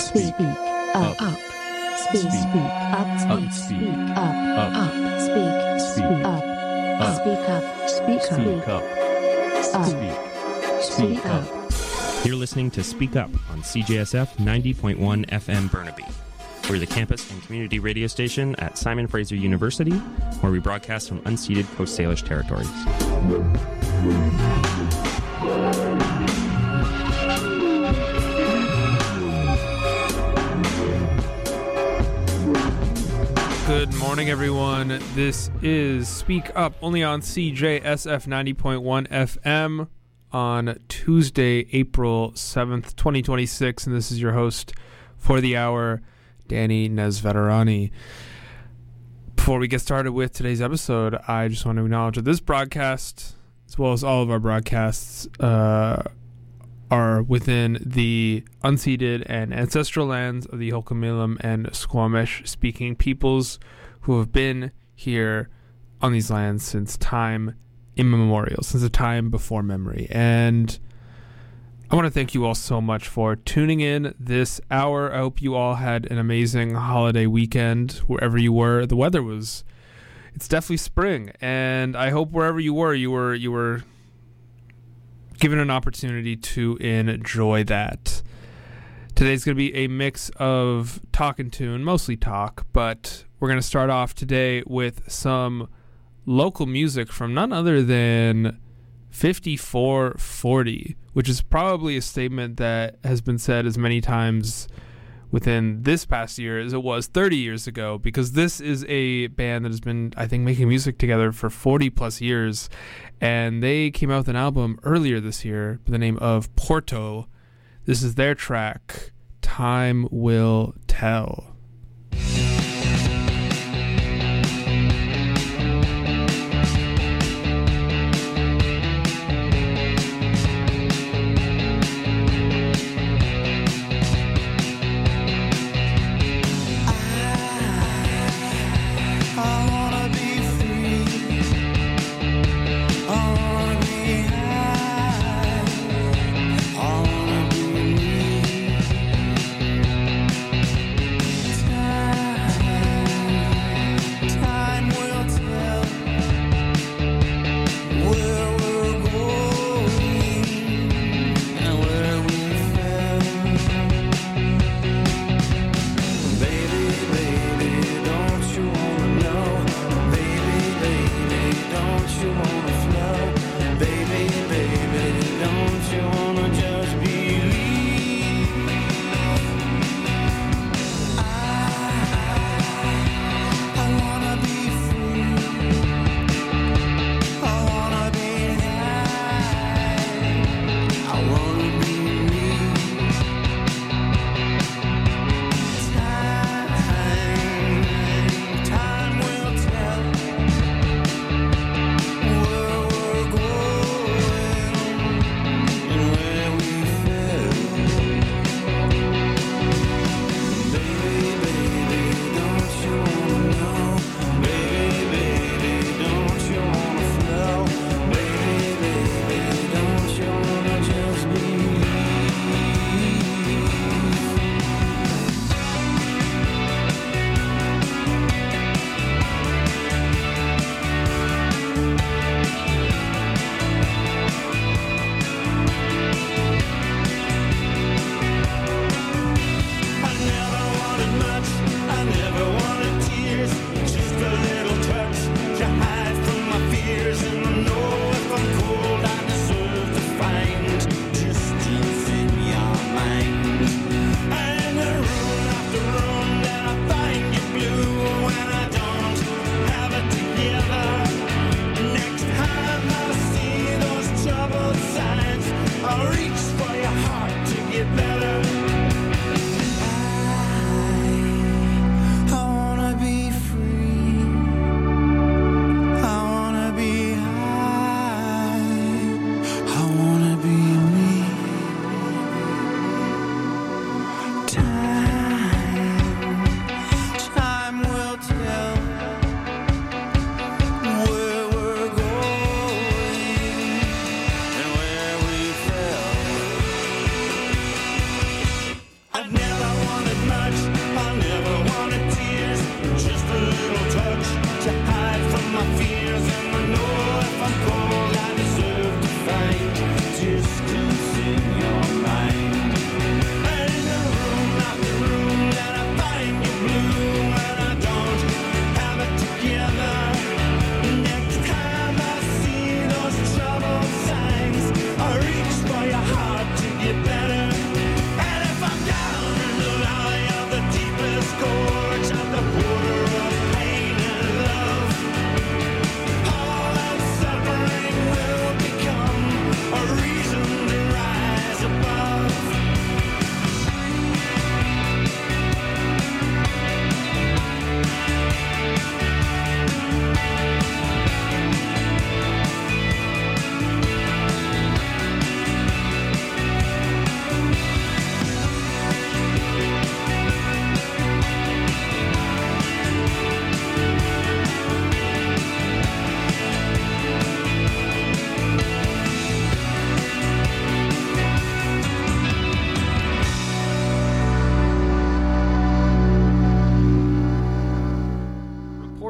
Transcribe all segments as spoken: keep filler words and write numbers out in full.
Speak up. Up. Speak. Speak up. Speak up. Up. Speak. Speak up. Speak up. Speak up. Speak. Speak up. You're listening to Speak Up on C J S F ninety point one F M Burnaby. We're the campus and community radio station at Simon Fraser University, where we broadcast from unceded Coast Salish territories. Good morning, everyone. This is Speak Up, only on C J S F ninety point one F M on Tuesday, April seventh, twenty twenty-six, and this is your host for the hour, Danny Nesveterani. Before we get started with today's episode, I just want to acknowledge that this broadcast, as well as all of our broadcasts, uh, are within the unceded and ancestral lands of the Ho'okamalum and Squamish-speaking peoples who have been here on these lands since time immemorial, since the time before memory. And I want to thank you all so much for tuning in this hour. I hope you all had an amazing holiday weekend wherever you were. The weather was, it's definitely spring, and I hope wherever you were, you were you were given an opportunity to enjoy that. Today's going to be a mix of talk and tune, mostly talk, but we're going to start off today with some local music from none other than fifty-four forty, which is probably a statement that has been said as many times within this past year as it was thirty years ago, because this is a band that has been, I think, making music together for forty plus years, and they came out with an album earlier this year by the name of Porto. This is their track, Time Will Tell.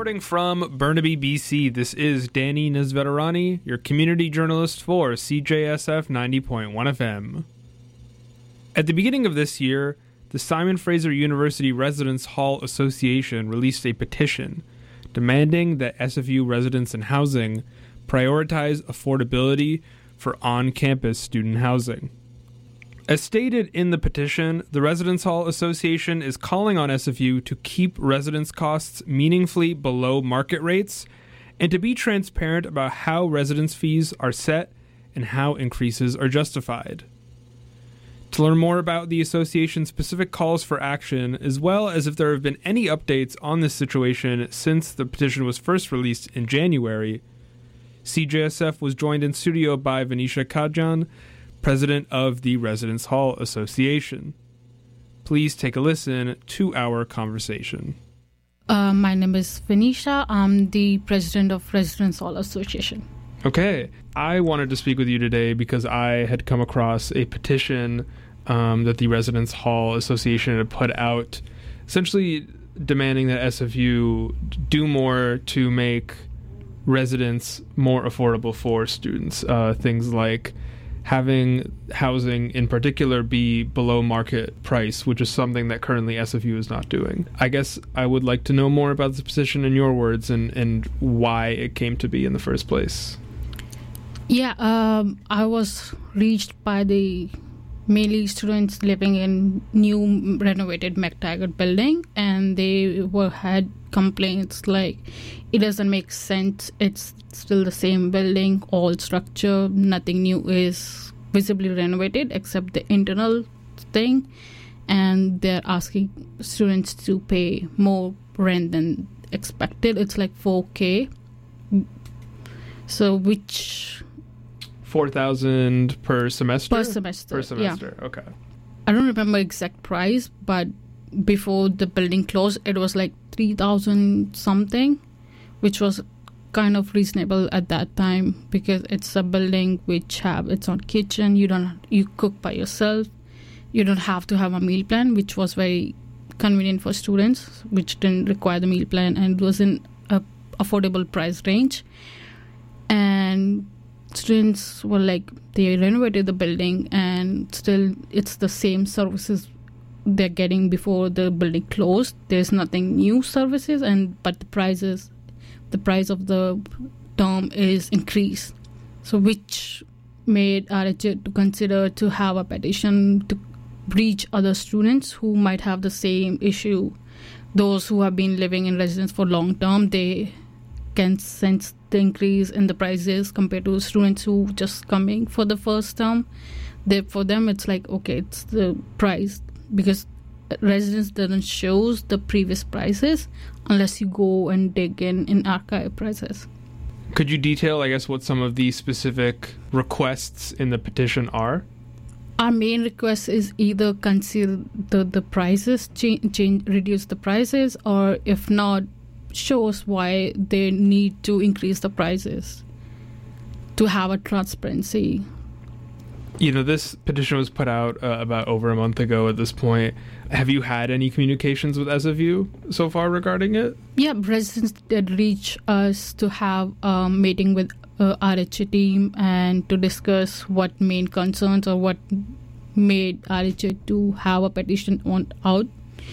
Reporting from Burnaby, B C, this is Danny Nesveterani, your community journalist for C J S F ninety point one F M. At the beginning of this year, the Simon Fraser University Residence Hall Association released a petition demanding that S F U residents and housing prioritize affordability for on-campus student housing. As stated in the petition, the Residence Hall Association is calling on S F U to keep residence costs meaningfully below market rates and to be transparent about how residence fees are set and how increases are justified. To learn more about the association's specific calls for action, as well as if there have been any updates on this situation since the petition was first released in January, C J S F was joined in studio by Venetia Kajan, president of the Residence Hall Association. Please take a listen to our conversation. Uh, my name is Venetia. I'm the president of Residence Hall Association. Okay. I wanted to speak with you today because I had come across a petition um, that the Residence Hall Association had put out, essentially demanding that S F U do more to make residence more affordable for students. Uh, things like having housing in particular be below market price, which is something that currently S F U is not doing. I guess I would like to know more about this position in your words and, and why it came to be in the first place. Yeah, um, I was reached by the mainly students living in new renovated McTaggart building, and they were had complaints like it doesn't make sense. It's still the same building, all structure, nothing new is visibly renovated except the internal thing, and they're asking students to pay more rent than expected. It's like four K. So which four thousand per semester? Per semester. Per semester, yeah. Okay. I don't remember exact price, but before the building closed, it was like three thousand something, which was kind of reasonable at that time because it's a building which have its own kitchen. You don't you cook by yourself. You don't have to have a meal plan, which was very convenient for students, which didn't require the meal plan and was in a affordable price range. And students were like, they renovated the building and still it's the same services they're getting before the building closed. There's nothing new services, and but the prices, the price of the term is increased. So which made R H A to consider to have a petition to reach other students who might have the same issue. Those who have been living in residence for long term, they can sense the increase in the prices compared to students who just coming for the first term. They, for them, it's like, okay, it's the price, because residence doesn't show the previous prices unless you go and dig in in archive prices. Could you detail, I guess, what some of the specific requests in the petition are? Our main request is either consider the, the prices, change, change, reduce the prices, or if not, show us why they need to increase the prices to have a transparency. You know, this petition was put out uh, about over a month ago at this point. Have you had any communications with S F U so far regarding it? Yeah, residents did reach us to have a meeting with uh, R H A team and to discuss what main concerns or what made R H A to have a petition on out.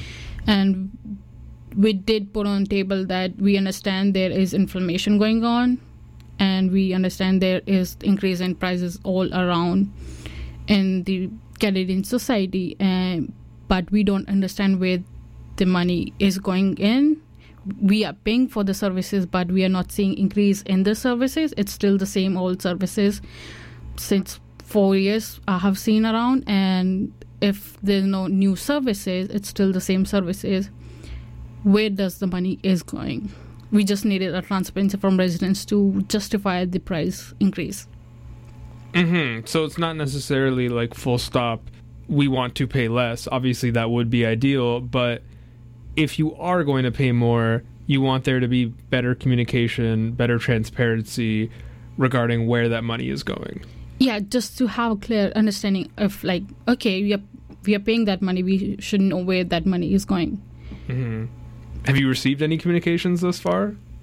And we did put on the table that we understand there is inflation going on, and we understand there is increase in prices all around in the Canadian society, and but we don't understand where the money is going in. We are paying for the services, but we are not seeing increase in the services. It's still the same old services since four years I have seen around, and if there's no new services, it's still the same services. Where does the money is going? We just needed a transparency from residents to justify the price increase. Mm-hmm. So it's not necessarily like full stop, we want to pay less. Obviously, that would be ideal. But if you are going to pay more, you want there to be better communication, better transparency regarding where that money is going. Yeah, just to have a clear understanding of like, okay, we are, we are paying that money. We should know where that money is going. Mm-hmm. Have you received any communications thus far?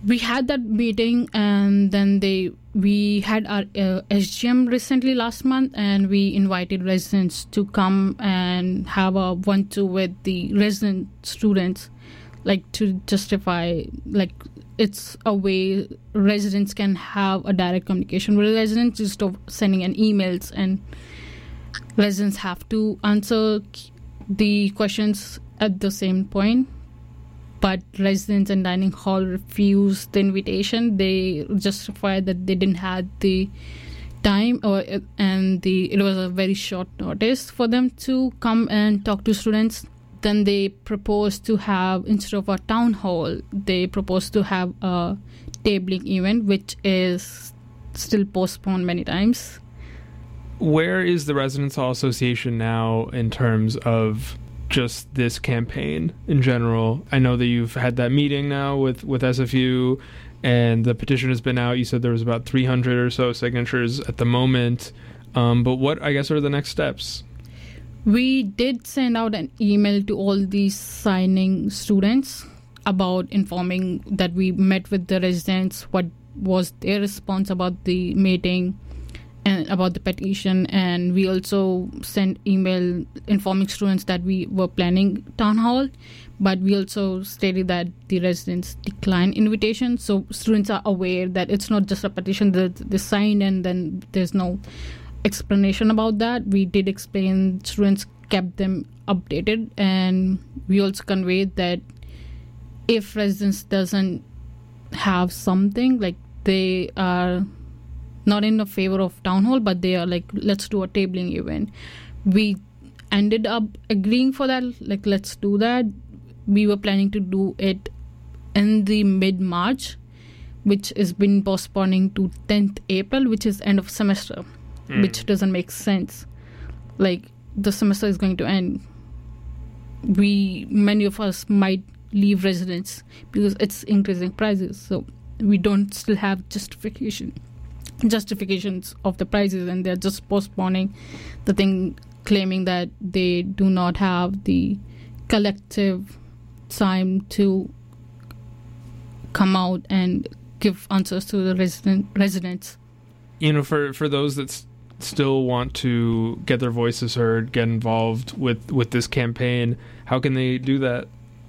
we had that meeting, and then they we had our uh, S G M recently last month, and we invited residents to come and have a one-two with the resident students, like to justify, like it's a way residents can have a direct communication with residents instead of sending an emails, and residents have to answer the questions at the same point. But residents and dining hall refused the invitation. They justified that they didn't have the time, or and the it was a very short notice for them to come and talk to students. Then they proposed to have, instead of a town hall, they proposed to have a tabling event, which is still postponed many times. Where is the Residence Hall Association now in terms of just this campaign in general? I know that you've had that meeting now with, with S F U, and the petition has been out. You said there was about three hundred or so signatures at the moment. Um, but what, I guess, are the next steps? We did send out an email to all these signing students about informing that we met with the residents, what was their response about the meeting and about the petition, and we also sent email informing students that we were planning town hall, but we also stated that the residents declined invitation, so students are aware that it's not just a petition that they signed and then there's no explanation about that. We did explain, students kept them updated, and we also conveyed that if residents doesn't have something, like they are not in the favor of town hall, but they are like, let's do a tabling event. We ended up agreeing for that, like let's do that. We were planning to do it in the mid-March, which has been postponing to tenth April, which is end of semester, mm. which doesn't make sense. Like the semester is going to end. We, many of us might leave residence because it's increasing prices, so we don't still have justification. justifications of the prices, and they're just postponing the thing, claiming that they do not have the collective time to come out and give answers to the resident residents. You know, for for those that s- still want to get their voices heard, get involved with with this campaign, how can they do that?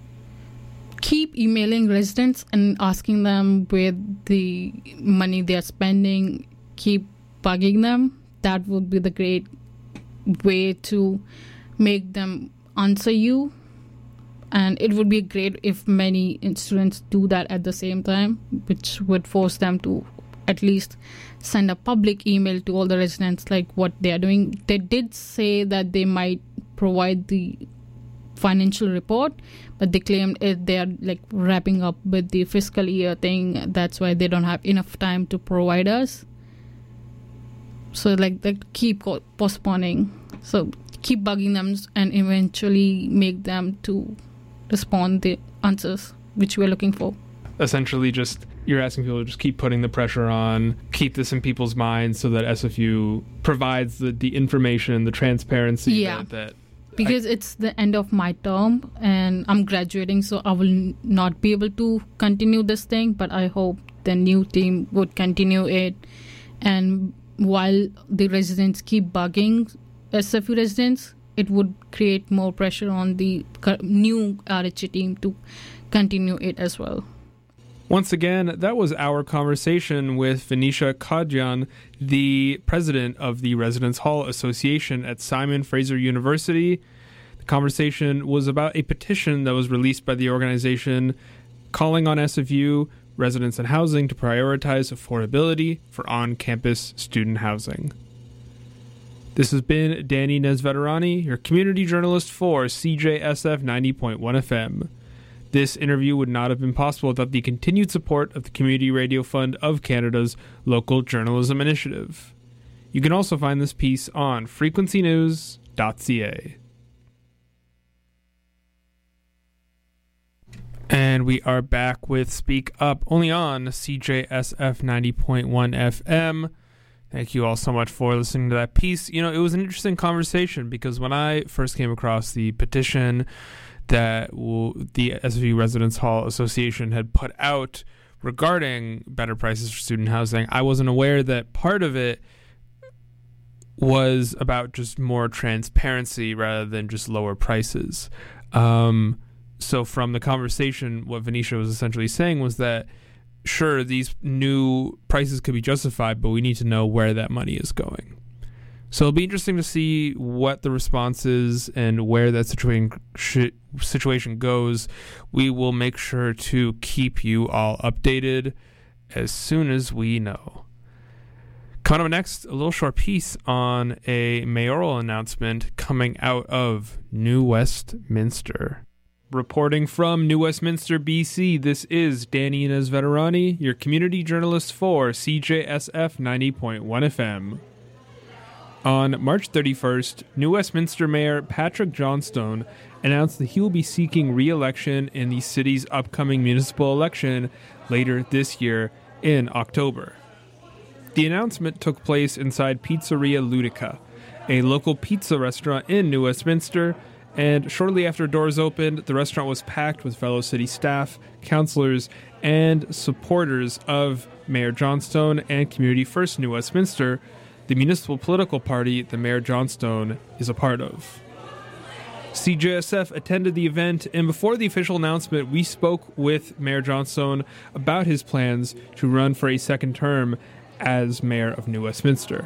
Keep emailing residents and asking them where the money they're spending. Keep bugging them. That would be the great way to make them answer you. And it would be great if many students do that at the same time, which would force them to at least send a public email to all the residents, like what they are doing. They did say that they might provide the financial report, but they claimed it, they are like wrapping up with the fiscal year thing. That's why they don't have enough time to provide us. So like they keep postponing. So keep bugging them and eventually make them to respond the answers which we're looking for. Essentially, just you're asking people to just keep putting the pressure on, keep this in people's minds so that S F U provides the, the information, the transparency yeah. that, that Because I, it's the end of my term and I'm graduating, so I will not be able to continue this thing, but I hope the new team would continue it. And while the residents keep bugging S F U residents, it would create more pressure on the new R H A team to continue it as well. Once again, that was our conversation with Venetia Kadjan, the president of the Residence Hall Association at Simon Fraser University. The conversation was about a petition that was released by the organization calling on S F U residents and housing to prioritize affordability for on-campus student housing. This has been Danny Nesveterani, your community journalist for C J S F ninety point one F M. This interview would not have been possible without the continued support of the Community Radio Fund of Canada's Local Journalism Initiative. You can also find this piece on frequency news dot c a. And we are back with Speak Up, only on C J S F ninety point one F M. Thank you all so much for listening to that piece. You know, it was an interesting conversation because when I first came across the petition that the S F U Residence Hall Association had put out regarding better prices for student housing. I wasn't aware that part of it was about just more transparency rather than just lower prices. Um, so from the conversation, what Venetia was essentially saying was that, sure, these new prices could be justified, but we need to know where that money is going. So it'll be interesting to see what the response is and where that situation sh- situation goes. We will make sure to keep you all updated as soon as we know. Coming up next, a little short piece on a mayoral announcement coming out of New Westminster. Reporting from New Westminster, B C, this is Danny Inez-Veterani, your community journalist for C J S F ninety point one F M. On March thirty-first, New Westminster Mayor Patrick Johnstone announced that he will be seeking re-election in the city's upcoming municipal election later this year in October. The announcement took place inside Pizzeria Ludica, a local pizza restaurant in New Westminster, and shortly after doors opened, the restaurant was packed with fellow city staff, councilors, and supporters of Mayor Johnstone and Community First New Westminster, the municipal political party that Mayor Johnstone is a part of. C J S F attended the event, and before the official announcement, we spoke with Mayor Johnstone about his plans to run for a second term as mayor of New Westminster.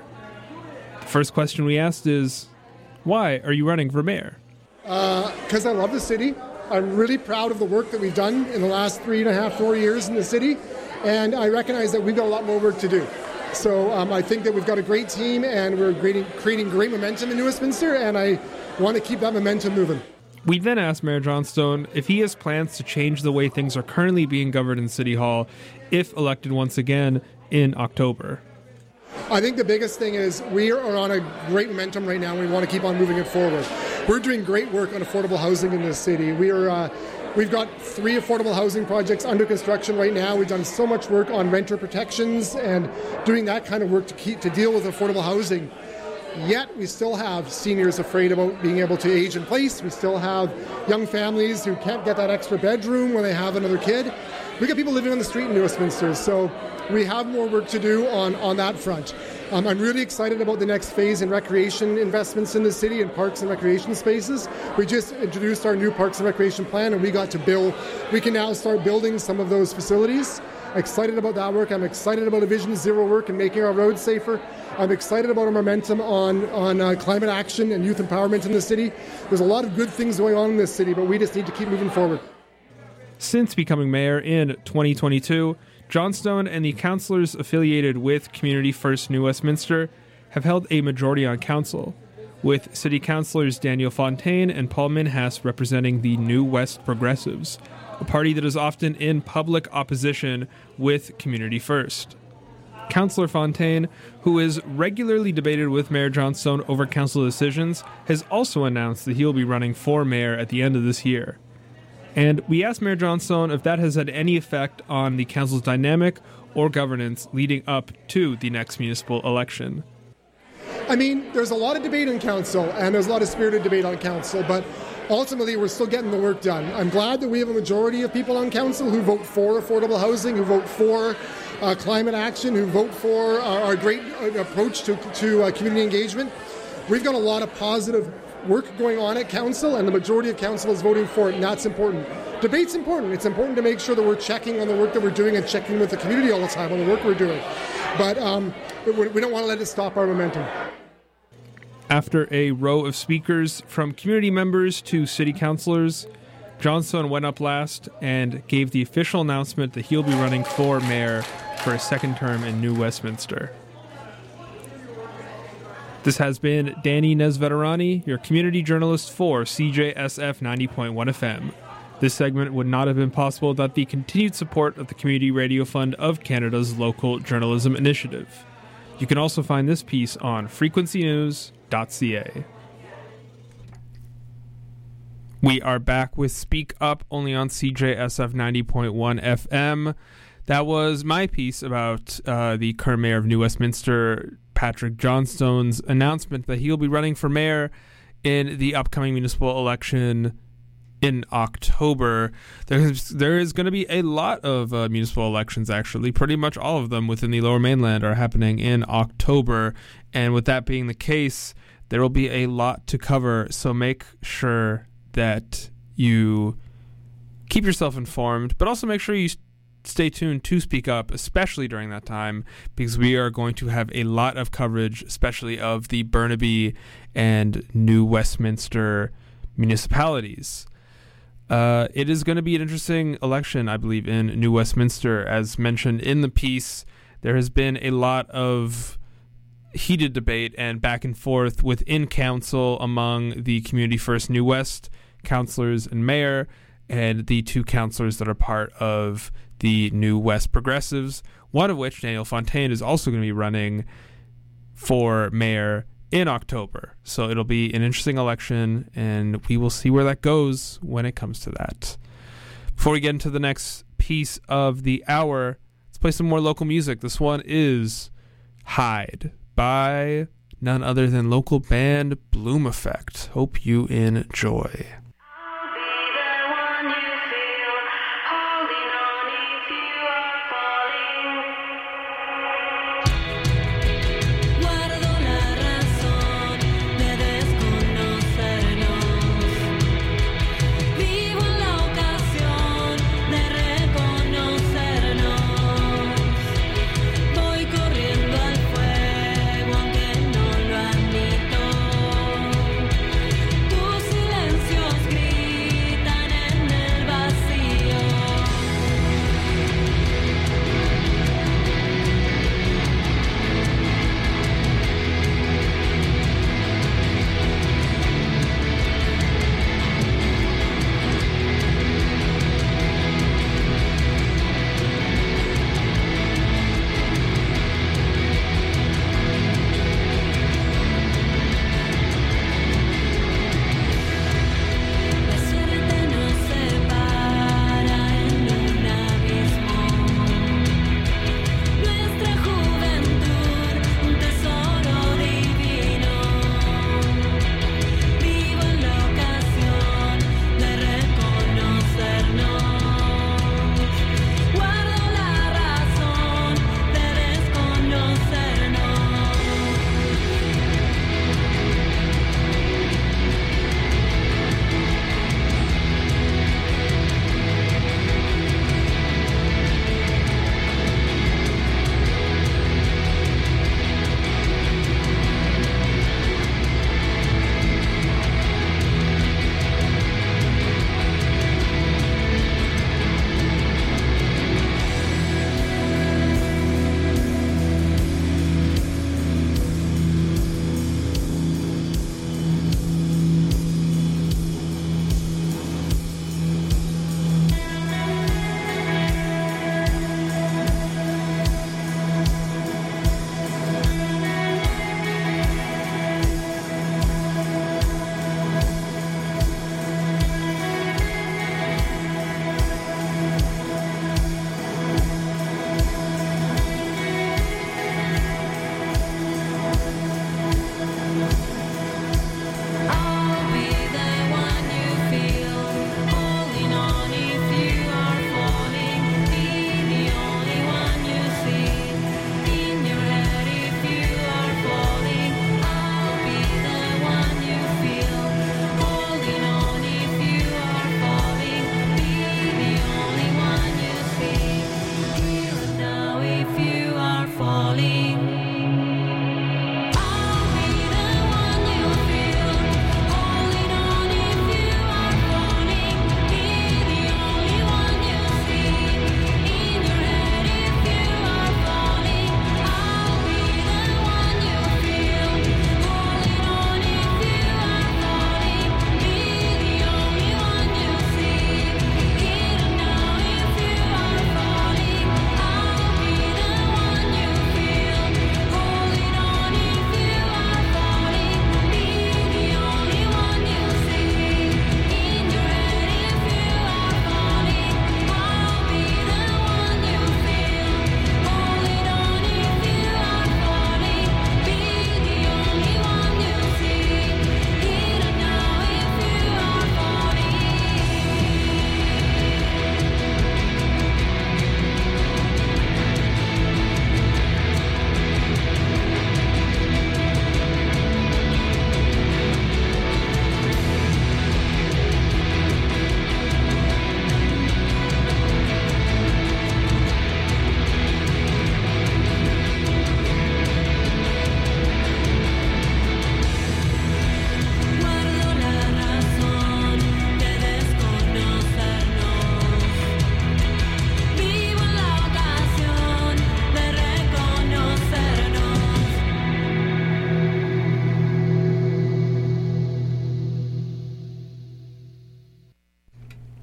The first question we asked is, why are you running for mayor? Because uh, I love the city. I'm really proud of the work that we've done in the last three and a half, four years in the city, and I recognize that we've got a lot more work to do. So um, I think that we've got a great team, and we're creating, creating great momentum in New Westminster, and I want to keep that momentum moving. We then asked Mayor Johnstone if he has plans to change the way things are currently being governed in City Hall if elected once again in October. I think the biggest thing is we are on a great momentum right now, and we want to keep on moving it forward. We're doing great work on affordable housing in this city. We are, uh, we've got three affordable housing projects under construction right now. We've done so much work on renter protections and doing that kind of work to keep to deal with affordable housing. Yet we still have seniors afraid about being able to age in place. We still have young families who can't get that extra bedroom when they have another kid. We've got people living on the street in New Westminster, so we have more work to do on, on that front. Um, I'm really excited about the next phase in recreation investments in the city and parks and recreation spaces. We just introduced our new Parks and Recreation Plan, and we got to build, we can now start building some of those facilities. Excited about that work. I'm excited about a Vision Zero work and making our roads safer. I'm excited about our momentum on, on uh, climate action and youth empowerment in the city. There's a lot of good things going on in this city, but we just need to keep moving forward. Since becoming mayor in twenty twenty-two, Johnstone and the councillors affiliated with Community First New Westminster have held a majority on council, with city councillors Daniel Fontaine and Paul Minhas representing the New West Progressives, a party that is often in public opposition with Community First. Councillor Fontaine, who is regularly debated with Mayor Johnstone over council decisions, has also announced that he will be running for mayor at the end of this year. And we asked Mayor Johnstone if that has had any effect on the council's dynamic or governance leading up to the next municipal election. I mean, there's a lot of debate on council, and there's a lot of spirited debate on council, but ultimately we're still getting the work done. I'm glad that we have a majority of people on council who vote for affordable housing, who vote for uh, climate action, who vote for our, our great approach to, to uh, community engagement. We've got a lot of positive work going on at council, and the majority of council is voting for it, and that's important. Debate's important. It's important to make sure that we're checking on the work that we're doing and checking with the community all the time on the work we're doing. But um, we don't want to let it stop our momentum. After a row of speakers from community members to city councilors, Johnstone went up last and gave the official announcement that he'll be running for mayor for a second term in New Westminster. This has been Danny Inez-Veterani, your community journalist for C J S F ninety point one F M. This segment would not have been possible without the continued support of the Community Radio Fund of Canada's local journalism initiative. You can also find this piece on frequency news dot c a. We are back with Speak Up, only on C J S F ninety point one F M. That was my piece about uh, the current mayor of New Westminster, Patrick Johnstone's announcement that he'll be running for mayor in the upcoming municipal election in October. There's there is going to be a lot of uh, municipal elections, actually. Pretty much all of them within the Lower Mainland are happening in October. And with that being the case, there will be a lot to cover. So make sure that you keep yourself informed, but also make sure you stay tuned to Speak Up, especially during that time, because we are going to have a lot of coverage, especially of the Burnaby and New Westminster municipalities. Uh, it is going to be an interesting election, I believe, in New Westminster. As mentioned in the piece, there has been a lot of heated debate and back and forth within council among the Community First New West councillors and mayor, and the two councillors that are part of the New West Progressives, one of which, Daniel Fontaine, is also going to be running for mayor in October. So it'll be an interesting election, and we will see where that goes when it comes to that. Before we get into the next piece of the hour, let's play some more local music. This one is Hide by none other than local band Bloom Effect. Hope you enjoy. Tu silencio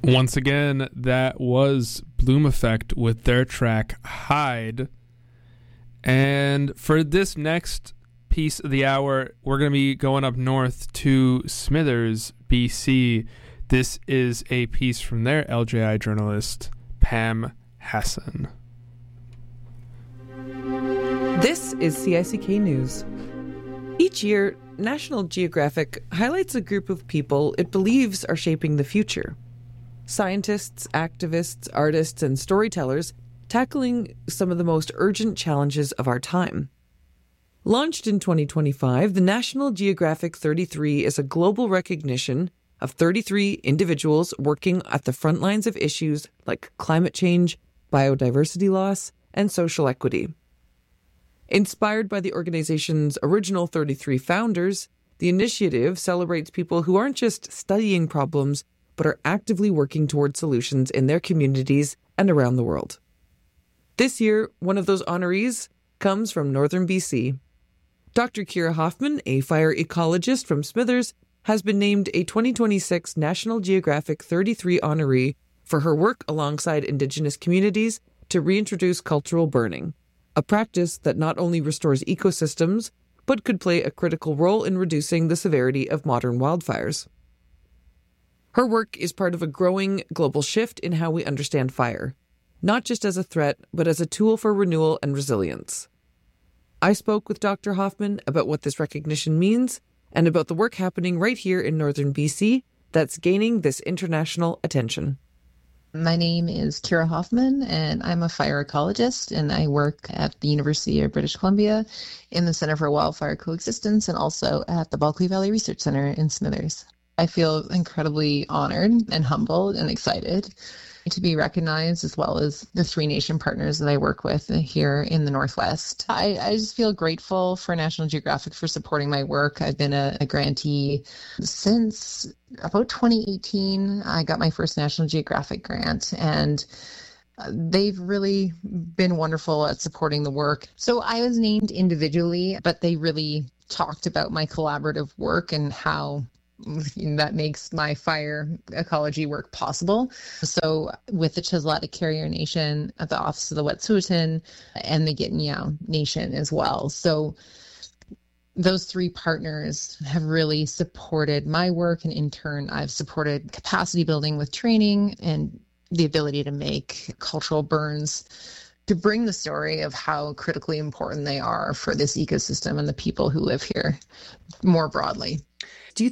Once again, that was Bloom Effect with their track Hide. And for this next piece of the hour, we're going to be going up north to Smithers, B C. This is a piece from their L J I journalist, Pam Hassan. This is C I C K News. Each year, National Geographic highlights a group of people it believes are shaping the future. Scientists, activists, artists, and storytellers tackling some of the most urgent challenges of our time. Launched in twenty twenty-five, the National Geographic thirty-three is a global recognition of thirty-three individuals working at the front lines of issues like climate change, biodiversity loss, and social equity. Inspired by the organization's original thirty-three founders, the initiative celebrates people who aren't just studying problems, but are actively working toward solutions in their communities and around the world. This year, one of those honorees comes from northern B C. Doctor Kira Hoffman, a fire ecologist from Smithers, has been named a twenty twenty-six National Geographic thirty-three honoree for her work alongside Indigenous communities to reintroduce cultural burning, a practice that not only restores ecosystems, but could play a critical role in reducing the severity of modern wildfires. Her work is part of a growing global shift in how we understand fire, not just as a threat, but as a tool for renewal and resilience. I spoke with Doctor Hoffman about what this recognition means and about the work happening right here in northern B C that's gaining this international attention. My name is Kira Hoffman, and I'm a fire ecologist, and I work at the University of British Columbia in the Center for Wildfire Coexistence and also at the Bulkley Valley Research Center in Smithers. I feel incredibly honored and humbled and excited to be recognized, as well as the three nation partners that I work with here in the Northwest. I, I just feel grateful for National Geographic for supporting my work. I've been a, a grantee since about twenty eighteen. I got my first National Geographic grant, and they've really been wonderful at supporting the work. So I was named individually, but they really talked about my collaborative work and how that makes my fire ecology work possible. So with the Chilliwack Carrier Nation at the Office of the Wet'suwet'en and the Gitignan Nation as well. So those three partners have really supported my work, and in turn, I've supported capacity building with training and the ability to make cultural burns to bring the story of how critically important they are for this ecosystem and the people who live here more broadly.